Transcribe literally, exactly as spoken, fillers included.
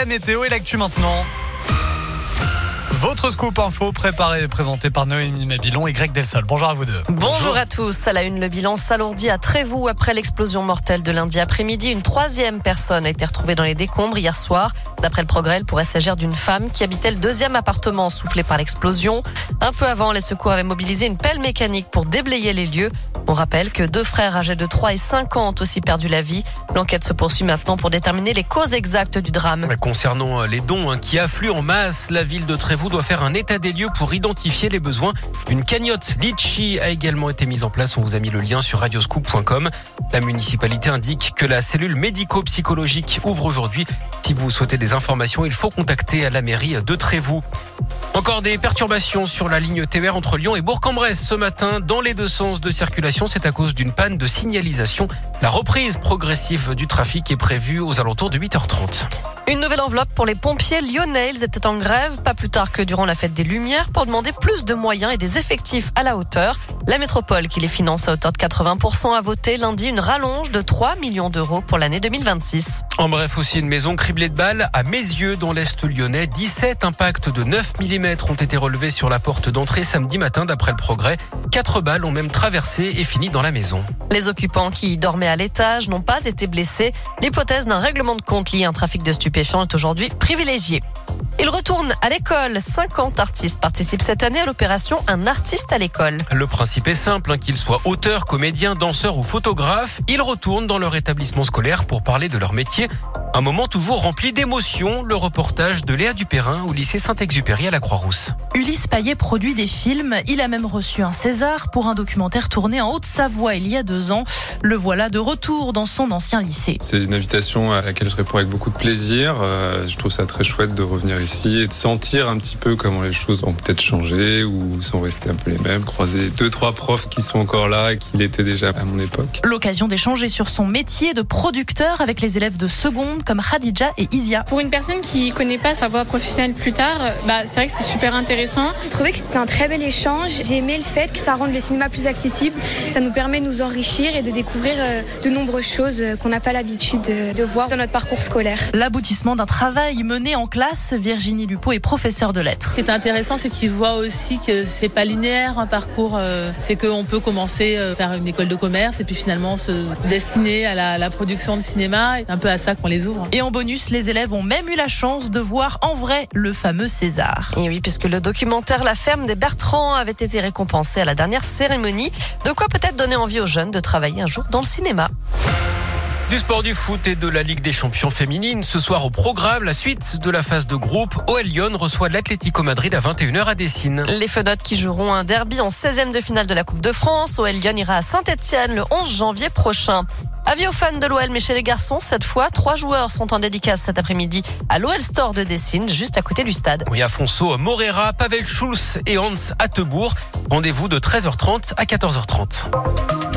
la météo et l'actu maintenant. Votre scoop info préparé et présenté par Noémie Mabilon et Greg Delsol. Bonjour à vous deux. Bonjour. Bonjour à tous. À la une, le bilan s'alourdit à Trévoux après l'explosion mortelle de lundi après-midi. Une troisième personne a été retrouvée dans les décombres hier soir. D'après le Progrès, il pourrait s'agir d'une femme qui habitait le deuxième appartement soufflé par l'explosion. Un peu avant, les secours avaient mobilisé une pelle mécanique pour déblayer les lieux. On rappelle que deux frères âgés de trois et cinq ans ont aussi perdu la vie. L'enquête se poursuit maintenant pour déterminer les causes exactes du drame. Concernant les dons qui affluent en masse, la ville de Trévoux doit faire un état des lieux pour identifier les besoins. Une cagnotte Litchi a également été mise en place. On vous a mis le lien sur radioscoop point com. La municipalité indique que la cellule médico-psychologique ouvre aujourd'hui. Si vous souhaitez des informations, il faut contacter la mairie de Trévoux. Encore des perturbations sur la ligne T E R entre Lyon et Bourg-en-Bresse ce matin dans les deux sens de circulation. C'est à cause d'une panne de signalisation. La reprise progressive du trafic est prévue aux alentours de huit heures trente. Une nouvelle enveloppe pour les pompiers lyonnais. Ils étaient en grève, pas plus tard que durant la fête des Lumières, pour demander plus de moyens et des effectifs à la hauteur. La métropole, qui les finance à hauteur de quatre-vingts pour cent, a voté lundi une rallonge de trois millions d'euros pour l'année deux mille vingt-six. En bref, aussi une maison criblée de balles à Mézieux, dans l'Est lyonnais. dix-sept impacts de neuf millimètres ont été relevés sur la porte d'entrée samedi matin, d'après le Progrès. Quatre balles ont même traversé et fini dans la maison. Les occupants qui dormaient à l'étage n'ont pas été blessés. L'hypothèse d'un règlement de compte lié à un trafic de stupéfiants est aujourd'hui privilégiée. Il retourne à l'école. cinquante artistes participent cette année à l'opération Un artiste à l'école. Le principe est simple, hein, qu'ils soient auteurs, comédiens, danseurs ou photographes. Ils retournent dans leur établissement scolaire pour parler de leur métier. Un moment toujours rempli d'émotions. Le reportage de Léa Dupérin au lycée Saint-Exupéry à la Croix-Rousse. Ulysse Payet produit des films. Il a même reçu un César pour un documentaire tourné en Haute-Savoie il y a deux ans. Le voilà de retour dans son ancien lycée. C'est une invitation à laquelle je réponds avec beaucoup de plaisir. Euh, je trouve ça très chouette de revenir ici et de sentir un petit peu comment les choses ont peut-être changé ou sont restées un peu les mêmes. Croiser deux, trois profs qui sont encore là et qui l'étaient déjà à mon époque. L'occasion d'échanger sur son métier de producteur avec les élèves de seconde comme Khadija et Isia. Pour une personne qui connaît pas sa voie professionnelle plus tard, bah, c'est vrai que c'est super intéressant. J'ai trouvé que c'était un très bel échange. J'ai aimé le fait que ça rende le cinéma plus accessible. Ça nous permet de nous enrichir et de découvrir de nombreuses choses qu'on n'a pas l'habitude de voir dans notre parcours scolaire. L'aboutissement d'un travail mené en classe. Virginie Lupeau est professeure de lettres. Ce qui est intéressant, c'est qu'ils voient aussi que c'est pas linéaire un parcours. Euh, c'est qu'on peut commencer à faire une école de commerce et puis finalement se destiner à la, la production de cinéma. C'est un peu à ça qu'on les ouvre. Et en bonus, les élèves ont même eu la chance de voir en vrai le fameux César. Et oui, puisque le documentaire La ferme des Bertrands avait été récompensé à la dernière cérémonie. De quoi peut-être donner envie aux jeunes de travailler un jour dans le cinéma. Du sport, du foot et de la Ligue des champions féminines. Ce soir au programme, la suite de la phase de groupe. O L Lyon reçoit l'Atlético Madrid à vingt et une heures à Dessine. Les Fenotes qui joueront un derby en seizième de finale de la Coupe de France. O L Lyon ira à Saint-Etienne le onze janvier prochain. Avis aux fans de l'O L, mais chez les garçons, cette fois, trois joueurs sont en dédicace cet après-midi à l'O L Store de Dessine, juste à côté du stade. Oui, Afonso Morera, Pavel Schulz et Hans Hattebourg. Rendez-vous de treize heures trente à quatorze heures trente.